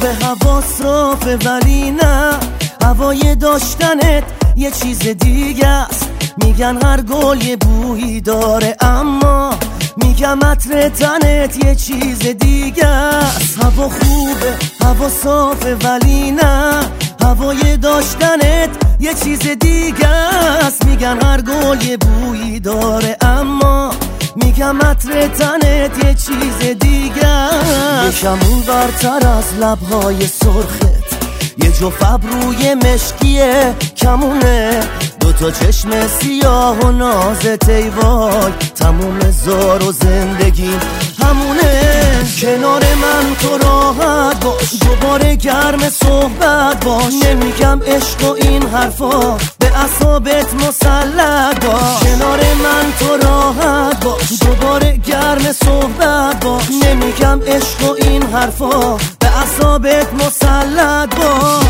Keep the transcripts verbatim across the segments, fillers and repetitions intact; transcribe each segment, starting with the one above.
خوبه هوا صافه ولی نه، هوای داشتنت یه چیز دیگه است. میگن هر گل یه بویی داره، اما میگم عطر تنت یه چیز دیگه است. هوا خوبه هوا صافه ولی نه، هوای داشتنت یه چیز دیگه است. میگن هر گل یه بویی داره، اما میگم عطر تنت یه چیز دیگه است. یکم اون برتر از لبهای سرخت، یه جفت ابروی مشکیه کمونه، دوتا چشم سیاه و نازت ای وای، تموم زار و زندگیم همونه. کنار من تو راحت باش، دوباره گرم صحبت باش، نمیگم عشق و این حرفا، به اعصابت مسلط باش. کنار من تو راحت باش، دوباره گرم صحبت باش، نمیگم عشق و این حرفا، به اعصابت مسلط باش.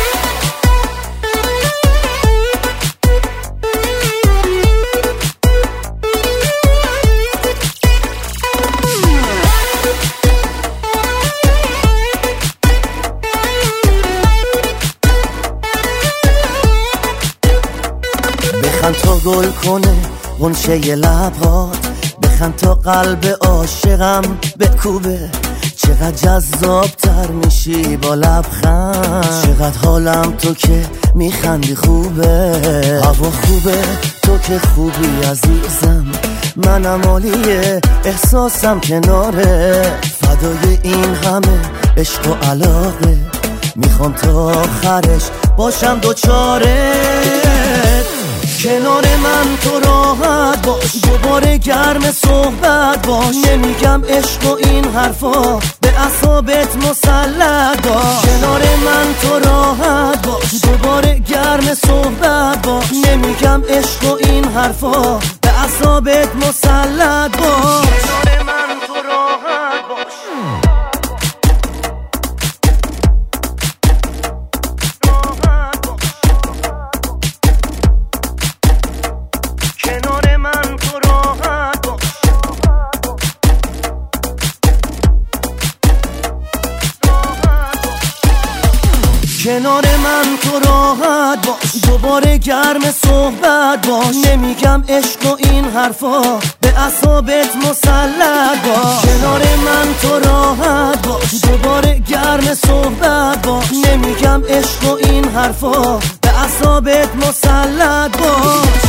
بخند تا گل کنه غنچه ی لبات، بخند تا قلب عاشقم بکوبه، چقدر جذابتر میشی با لبخند، چقدر حالم تو که میخندی خوبه. هوا خوبه تو که خوبی عزیزم، منم عالیه احساسم کناره، فدای این همه عشق و علاقه، میخوام تا آخرش باشم دوچاره. کنار من تو راحت باش، دوباره گرم صحبت باش، نمیگم عشق و این حرفا، به اعصابت مسلط باش. کنار من تو راحت باش، دوباره گرم صحبت باش، نمیگم عشق و این حرفا، به اعصابت مسلط باش. کنار من تو راحت باش، کنار من تو راحت باش، دوباره گرم صحبت باش، نمیگم عشق و این حرفا، به اعصابت مسلط باش. کنار من تو راحت باش، دوباره گرم صحبت باش، نمیگم عشق و این حرفا، به اعصابت مسلط باش.